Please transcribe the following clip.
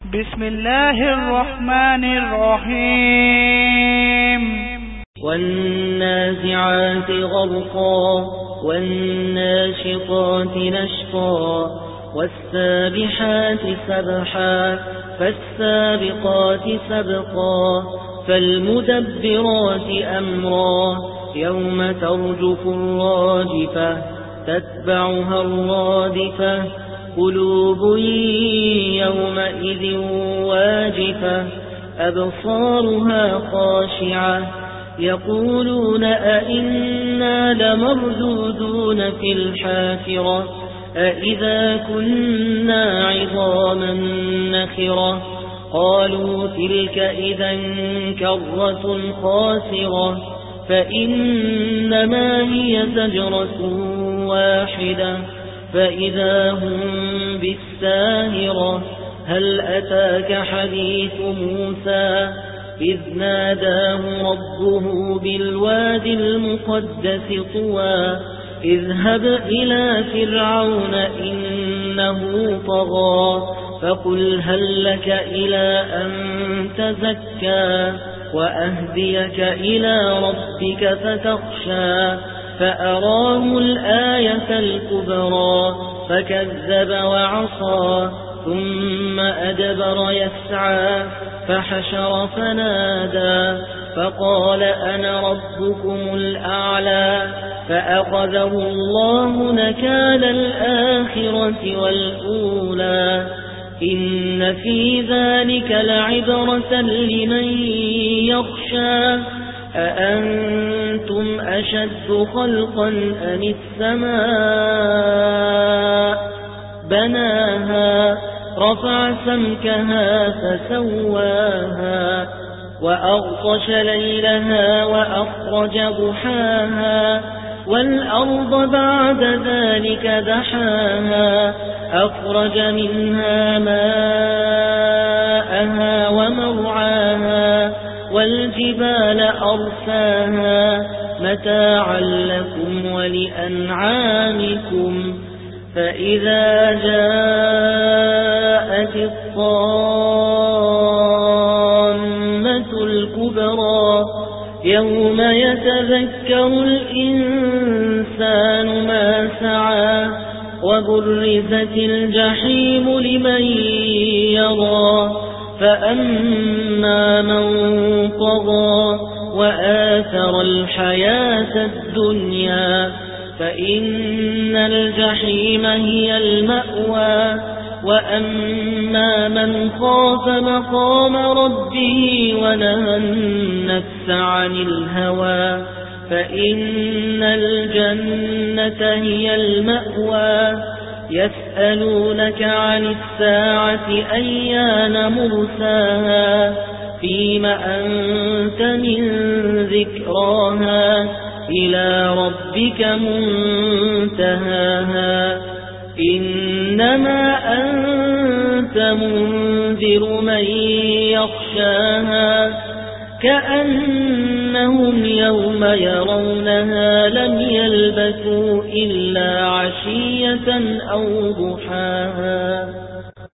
بسم الله الرحمن الرحيم والنازعات غرقا والناشطات نشطا والسابحات سبحا فالسابقات سبقا فالمدبرات أمرا يوم ترجف الراجفة تتبعها الرادفة قلوب يومئذ واجفة أبصارها خاشعة يقولون أئنا لمردودون في الحافرة أئذا كنا عظاما نخرة قالوا تلك إذا كرة خاسرة فإنما هي زجرة واحدة فإذا هم بالساهرة هل أتاك حديث موسى إذ ناداه ربه بالوادي المقدس طوى اذهب إلى فرعون إنه طغى فقل هل لك إلى أن تزكى وأهديك إلى ربك فتخشى فأراه الآية الكبرى فكذب وعصى ثم أدبر يسعى فحشر فنادى فقال أنا ربكم الأعلى فأخذه الله نكال الآخرة والأولى إن في ذلك لعبرة لمن يخشى أأنتم أشد خلقا أم السماء بناها رفع سمكها فسواها وأغطش ليلها وأخرج ضحاها والأرض بعد ذلك دحاها أخرج منها ماءها ومرعاها والجبال أرساها متاعا لكم ولأنعامكم فإذا جاءت الطامة الكبرى يوم يتذكر الإنسان ما سعى وبرزت الجحيم لمن يرى فأما من طغى وآثر الحياة الدنيا فإن الجحيم هي المأوى وأما من خاف مقام ربه ونهى النفس عن الهوى فإن الجنة هي المأوى يسألونك عن الساعة أيان مرساها فيم أنت من ذكراها إلى ربك منتهاها إنما أنت منذر من يخشاها كأنهم يوم يرونها لم يلبثوا إلا عشية أو ضحاها